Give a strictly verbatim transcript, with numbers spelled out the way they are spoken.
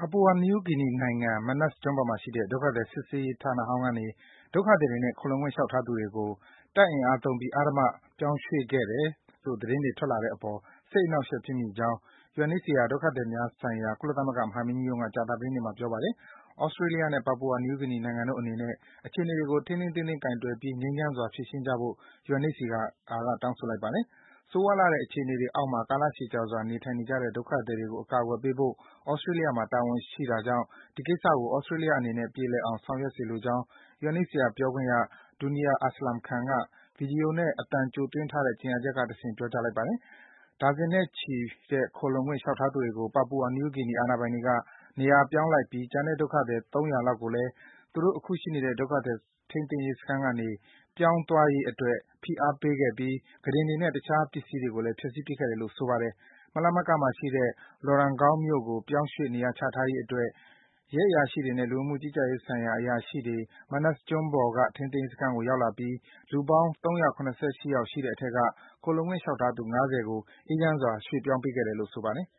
Papua New Guinea နိုင်ငံ Manus ကျွန်းပေါ်မှာရှိတဲ့ ဒုက္ခသည် စစ်ဆေးရေးဌာနဟောင်းကနေ ဒုက္ခသည်တွေနဲ့ ခိုလှုံခွင့်လျှောက်ထားသူတွေကို တပ်အင်အားသုံးပြီး အဓမ္မ ပြောင်းရွှေ့ခဲ့တယ်လို့ သတင်းတွေ ထွက်လာတဲ့အပေါ် စိတ်အနှောင့်အယှက်ဖြစ်မိကြောင်း ယူအန်အိတ်စီအာ ဒုက္ခသည်များဆိုင်ရာ ကုလသမဂ္ဂ မဟာမင်းကြီးရုံးက ကြာသပတေးနေ့မှာ ပြောပါတယ်။ Australia နဲ့ Papua New Guinea နိုင်ငံတို့အနေနဲ့ အခြေအနေတွေကို ထိန်းထိန်းသိမ်းသိမ်း ကိုင်တွယ်ပြီး ငြိမ်းချမ်းစွာ ဖြေရှင်းကြဖို့ ယူအန်အိတ်စီအာက တောင်းဆိုလိုက်ပါတယ်။ ဆိုးရွားလှတဲ့ အခြေအနေတွေအောက်မှာ ကာလရှည်ကြာစွာ နေထိုင်နေကြတဲ့ ဒုက္ခသည်တွေကို အကာအကွယ်ပေးဖို့ Australia မှာ တာဝန်ရှိတာကြောင့် ဒီကိစ္စကို Australia အနေနဲ့ ပြေလည်အောင် ဆောင်ရွက်စေလိုကြောင်း ယူအန်အိတ်စီအာ ပြောခွင့်ရ Duniya Aslam Khan က ဗွီဒီယိုနဲ့ အသံကြိုသွင်းထားတဲ့ ကြေညာချက်ကတဆင့် ပြောကြားလိုက်ပါတယ်။ ဒါဇင်နဲ့ချီတဲ့ ခိုလှုံခွင့်လျှောက်ထားသူတွေကို Papua New Guinea အာဏာပိုင်တွေက နေရာပြောင်းလိုက်ပြီး ကျန်တဲ့ ဒုက္ခသည် ၃၀၀ လောက်ကိုလည်း သူတို့ အခုရှိနေတဲ့ ဒုက္ခသည် ထိန်းသိမ်းရေးစခန်းကနေ ပြောင်းသွားရေးအတွက် ဖိအားပေးခဲ့ပြီး ခုတင်တွေနဲ့ တခြားပစ္စည်းတွေကိုလည်း ဖျက်ဆီးပစ်ခဲ့တယ်လို့ ဆိုပါတယ်။ မလှမ်းမကမ်းမှာရှိတဲ့ Lorengau မြို့ကို ပြောင်းရွှေ့ နေရာချထားရေးအတွက် ရဲအရာရှိတွေနဲ့ လူဝင်မှုကြီးကြပ်ရေးဆိုင်ရာ အရာရှိတွေ Manus ကျွန်းပေါ်က ထိန်းသိမ်းရေးစခန်းကို ရောက်လာပြီး လူပေါင်း ၃၇၈ ယောက်ရှိတဲ့အထဲက ခိုလှုံခွင့်လျှောက်ထားသူ ၅၀ ကို အေးချမ်းစွာ ရွှေ့ပြောင်းပေးခဲ့တယ်လို့ ဆိုပါတယ်။